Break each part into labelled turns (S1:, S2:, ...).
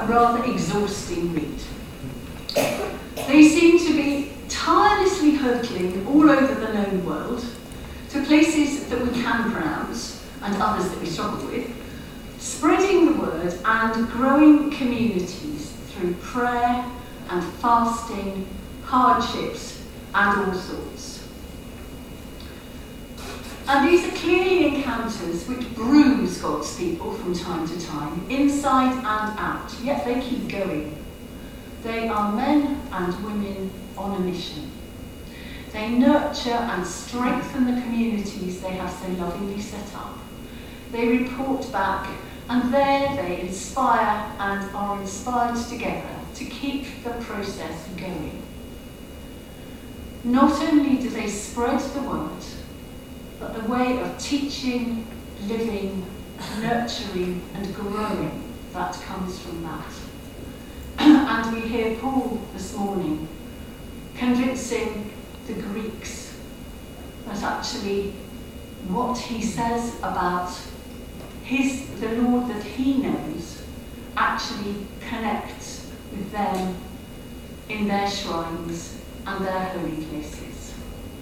S1: rather exhausting read. They seem to be tirelessly hurtling all over the known world to places that we can pronounce and others that we struggle with, spreading the word and growing communities through prayer and fasting, hardships and all sorts. And these are clearly encounters which bruise God's people from time to time, inside and out, yet they keep going. They are men and women on a mission. They nurture and strengthen the communities they have so lovingly set up. They report back, and there they inspire and are inspired together to keep the process going. Not only do they spread the word, but the way of teaching, living, nurturing and growing that comes from that. And we hear Paul this morning convincing the Greeks that actually what he says about the Lord that he knows actually connects with them in their shrines and their holy places.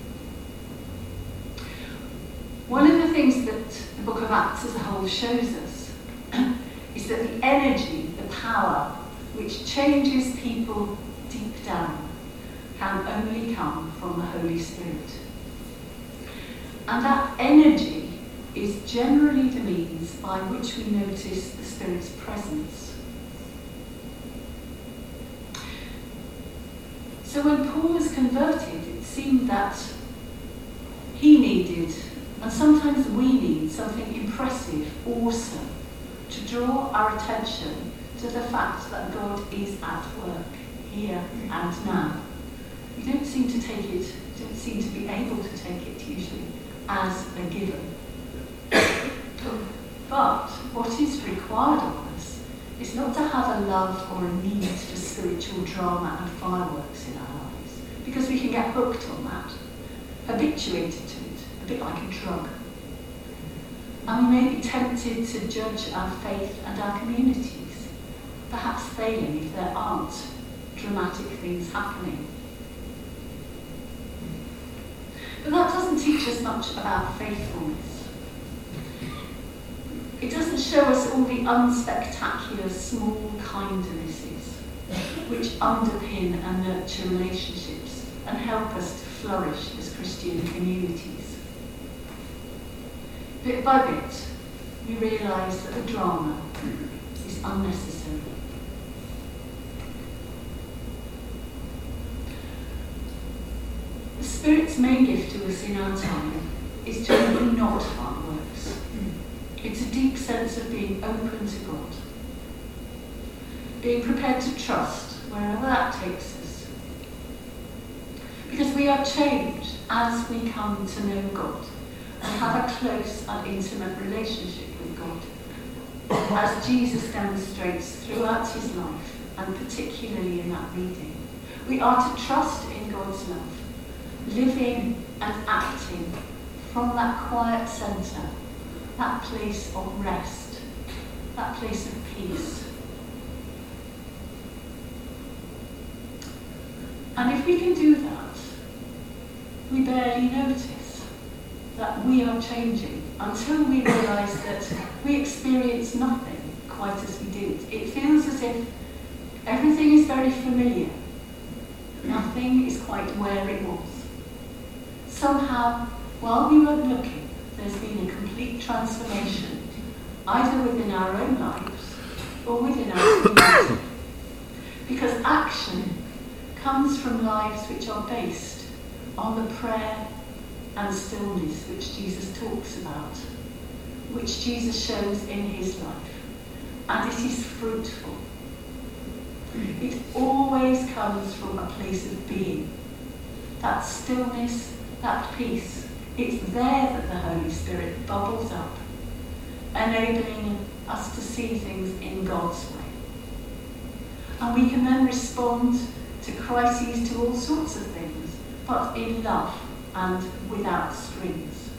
S1: One of the things that the book of Acts as a whole shows us is that the energy, the power, which changes people deep down, can only come from the Holy Spirit. And that energy is generally the means by which we notice the Spirit's presence. So when Paul was converted, it seemed that he needed, and sometimes we need, something impressive, awesome, to draw our attention to the fact that God is at work here and now. We don't seem to take it, don't seem to be able to take it usually as a given. But what is required of us is not to have a love or a need for spiritual drama and fireworks in our lives, because we can get hooked on that, habituated to it, a bit like a drug. And we may be tempted to judge our faith and our communities, perhaps failing if there aren't dramatic things happening. But that doesn't teach us much about faithfulness. It doesn't show us all the unspectacular small kindnesses which underpin and nurture relationships and help us to flourish as Christian communities. Bit by bit, we realise that the drama is unnecessary. The Spirit's main gift to us in our time is generally not fireworks. It's a deep sense of being open to God, being prepared to trust wherever that takes us. Because we are changed as we come to know God and have a close and intimate relationship with God, as Jesus demonstrates throughout his life, and particularly in that reading. We are to trust in God's love, living and acting from that quiet centre, that place of rest, that place of peace. And if we can do that, we barely notice that we are changing until we realise that we experience nothing quite as we did. It feels as if everything is very familiar. Nothing is quite where it was. Somehow, while we weren't looking, there's been a complete transformation, either within our own lives or within our community. Because action comes from lives which are based on the prayer and stillness which Jesus talks about, which Jesus shows in his life. And it is fruitful. It always comes from a place of being. That stillness, that peace, it's there that the Holy Spirit bubbles up, enabling us to see things in God's way. And we can then respond to crises, to all sorts of things, but in love and without strings.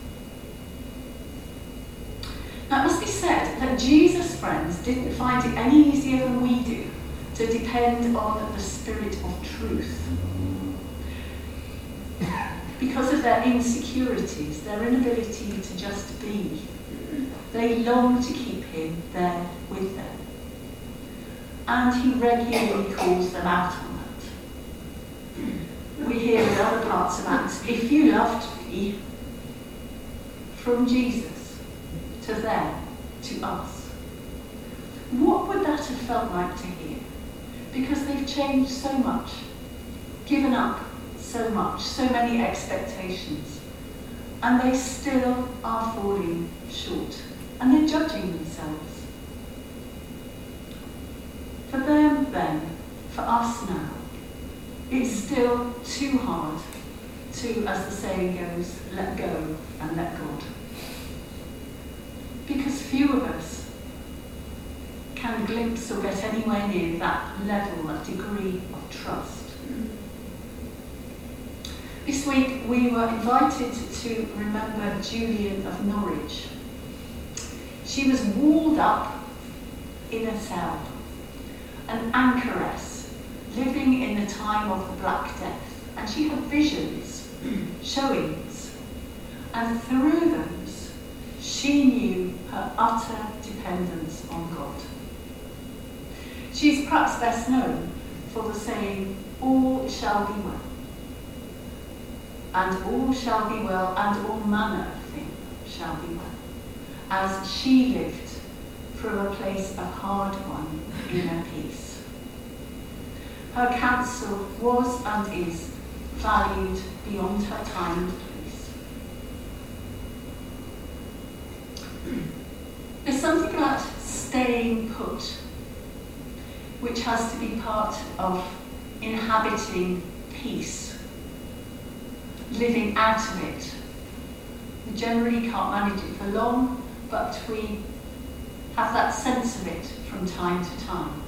S1: Now it must be said that Jesus' friends didn't find it any easier than we do to depend on the Spirit of truth. Because of their insecurities, their inability to just be, they long to keep him there with them. And he regularly calls them out on that. We hear in other parts of Acts, if you loved me, from Jesus to them, to us. What would that have felt like to hear? Because they've changed so much, given up so much, so many expectations, and they still are falling short, and they're judging themselves. For them then, for us now, it's still too hard to, as the saying goes, let go and let God. Because few of us can glimpse or get anywhere near that level, that degree of trust. This week we were invited to remember Julian of Norwich. She was walled up in a cell, an anchoress, living in the time of the Black Death, and she had visions, showings, and through those she knew her utter dependence on God. She's perhaps best known for the saying, all shall be well. And all shall be well, and all manner of things shall be well, as she lived from a place of hard won inner peace. Her counsel was and is valued beyond her time and place. There's something about staying put, which has to be part of inhabiting peace. Living out of it. We generally can't manage it for long, but we have that sense of it from time to time.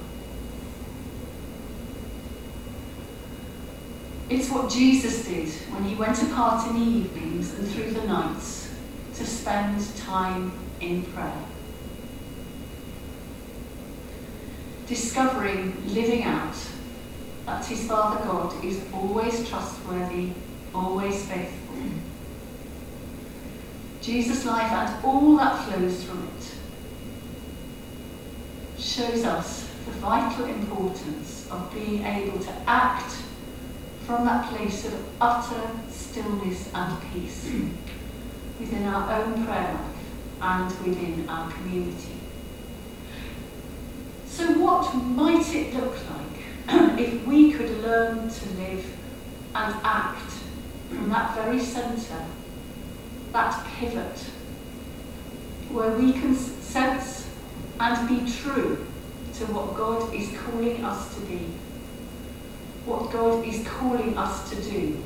S1: It's what Jesus did when he went apart in the evenings and through the nights to spend time in prayer. Discovering, living out, that his Father God is always trustworthy, always faithful. Jesus' life and all that flows from it shows us the vital importance of being able to act from that place of utter stillness and peace within our own prayer life and within our community. So what might it look like if we could learn to live and act from that very centre, that pivot, where we can sense and be true to what God is calling us to be, what God is calling us to do,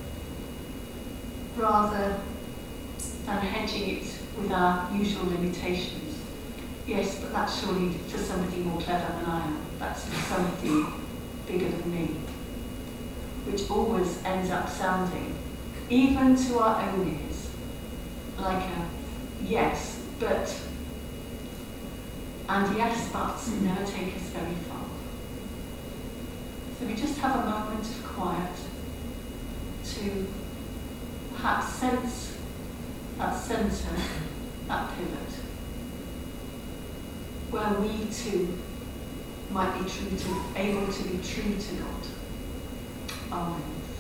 S1: rather than hedging it with our usual limitations. Yes, but that's surely for somebody more clever than I am. That's for somebody bigger than me. Which always ends up sounding, even to our own ears, like a yes, but, and yes, buts never take us very far. So we just have a moment of quiet to perhaps sense that centre, that pivot, where we too might be able to be true to God. Amen.